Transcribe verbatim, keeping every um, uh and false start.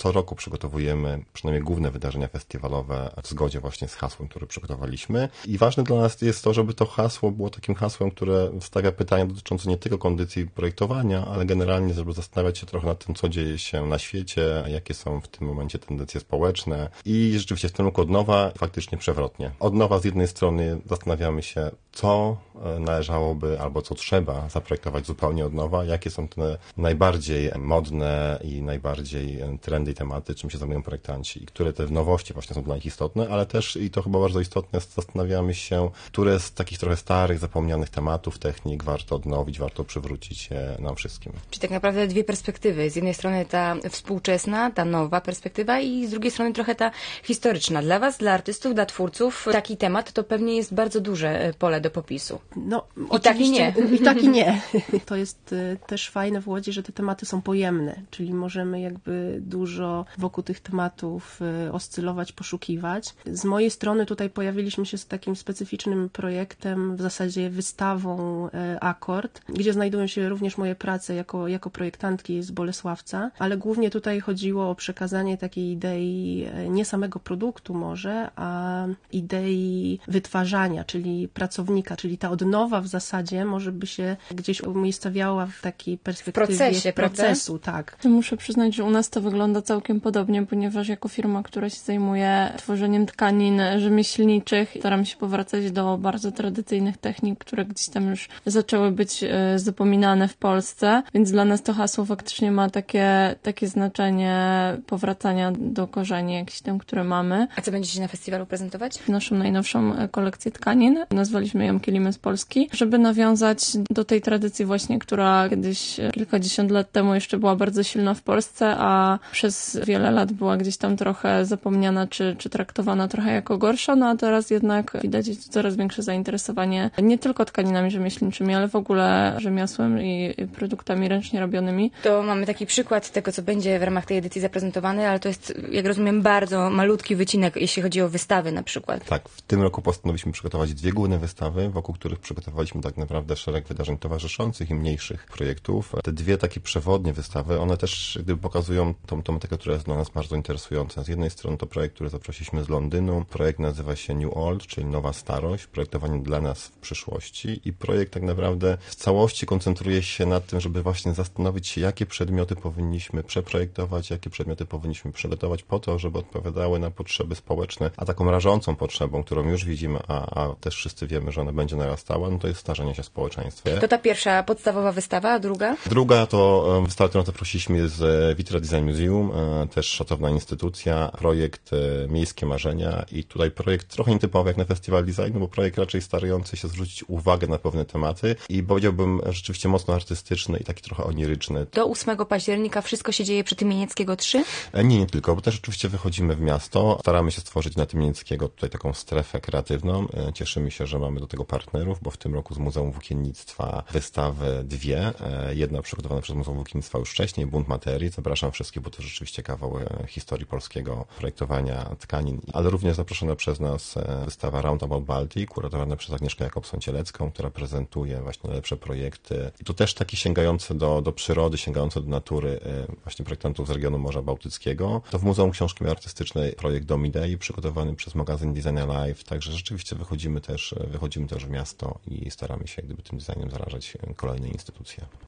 co roku przygotowujemy przynajmniej główne wydarzenia festiwalowe w zgodzie właśnie z hasłem, które przygotowaliśmy. I ważne dla nas jest to, żeby to hasło było takim hasłem, które stawia pytania dotyczące nie tylko kondycji projektowania, ale generalnie, żeby zastanawiać się trochę nad tym, co dzieje się na świecie, jakie są w tym momencie tendencje społeczne. I rzeczywiście w tym roku od nowa faktycznie przewrotnie. Od nowa z jednej strony zastanawiamy się, co należałoby albo co trzeba zaprojektować zupełnie od nowa, jakie są te najbardziej modne i najbardziej trendy i tematy, czym się zajmują projektanci i które te nowości właśnie są dla nich istotne, ale też, i to chyba bardzo istotne, zastanawiamy się, które z takich trochę starych, zapomnianych tematów, technik warto odnowić, warto przywrócić nam wszystkim. Czyli tak naprawdę dwie perspektywy. Z jednej strony ta współczesna, ta nowa perspektywa i z drugiej strony trochę ta historyczna. Dla was, dla artystów, dla twórców taki temat to pewnie jest bardzo duże pole do popisu. No, I tak i nie. I tak i nie. To jest też fajne w Łodzi, że te tematy są pojemne, czyli możemy jakby dużo wokół tych tematów oscylować, poszukiwać. Z mojej strony tutaj pojawiliśmy się z takim specyficznym projektem, w zasadzie wystawą Akord, gdzie znajdują się również moje prace jako, jako projektantki z Bolesławca, ale głównie tutaj chodziło o przekazanie takiej idei nie samego produktu może, a idei wytwarzania, czyli pracownika, czyli ta odnowa w zasadzie może by się gdzieś umiejscowiała w takiej perspektywie w procesie, procesu, tak. Muszę przyznać, że u nas to wygląda całkiem podobnie, ponieważ jako firma, która się zajmuje tworzeniem tkanin rzemieślniczych, staram się powracać do bardzo tradycyjnych technik, które gdzieś tam już zaczęły być zapominane w Polsce, więc dla nas to hasło faktycznie ma takie, takie znaczenie powracania do korzeni jakichś tam, które mamy. A co będziecie na festiwalu prezentować? Naszą najnowszą kolekcję tkanin. Nazwaliśmy ją Kilimy z Polski, żeby nawiązać do tej tradycji właśnie, która kiedyś kilkadziesiąt lat temu jeszcze była bardzo silna w Polsce, a przez wiele lat była gdzieś tam trochę zapomniana, czy, czy traktowana trochę jako gorsza, no a teraz jednak widać coraz większe zainteresowanie nie tylko tkaninami rzemieślniczymi, ale w ogóle rzemiosłem i produktami ręcznie robionymi. To mamy taki przykład tego, co będzie w ramach tej edycji zaprezentowane, ale to jest, jak rozumiem, bardzo malutki wycinek, jeśli chodzi o wystawy na przykład. Tak, w tym roku postanowiliśmy przygotować dwie główne wystawy, wokół których przygotowaliśmy tak naprawdę szereg wydarzeń towarzyszących i mniejszych projektów. Te dwie takie przewodnie wystawy, one też gdyby pokazują tą tematykę, która jest dla nas bardzo interesująca. Z jednej strony to projekt, który zaprosiliśmy z Londynu. Projekt nazywa się New Old, czyli Nowa Starość, projektowanie dla nas w przyszłości i projekt tak naprawdę w całości koncentruje się na tym, żeby właśnie zastanowić się, jakie przedmioty powinniśmy przeprojektować, jakie przedmioty powinniśmy przygotować po to, żeby odpowiadały na potrzeby społeczne, a taką rażącą potrzebą, którą już widzimy, a, a też wszyscy wiemy, że ona będzie narastała, no to jest starzenie się społeczeństwa. To ta pierwsza podstawowa wystawa, a druga? Druga to wystawa, którą zaprosiliśmy z Vitra Design Museum, też szacowna instytucja, projekt Miejskie Marzenia i tutaj projekt trochę nietypowy jak na festiwal designu, bo projekt raczej starający się zwrócić uwagę na pewne tematy i powiedziałbym rzeczywiście mocno artystyczny i taki trochę oniryczny. Do ósmego października wszystko się dzieje przy Tymienieckiego trzy? Nie, nie tylko, bo też oczywiście wychodzimy w miasto, staramy się stworzyć na Tymienieckiego tutaj taką strefę kreatywną. Cieszymy się, że mamy do tego partnerów, bo w tym roku z Muzeum Włókiennictwa wystawy dwie. Jedna przygotowana przez Muzeum Włókiennictwa już wcześniej, Bunt Materii. Zapraszam wszystkich, bo to rzeczywiście kawał historii polskiego projektowania tkanin, ale również zaproszona przez nas wystawa Roundabout Baltic, kuratowana przez Agnieszkę Jakobson-Cielecką, która prezentuje właśnie najlepsze projekty. I to też takie sięgające do, do przyrody, sięgające do natury właśnie projektantów z regionu Morza Bałtyckiego. To w Muzeum Książki Artystycznej projekt Dom Idei, przygotowany przez magazyn Design Alive, także rzeczywiście wychodzimy też, wychodzimy też w miasto i staramy się jak gdyby tym designem zarażać kolejne instytucje.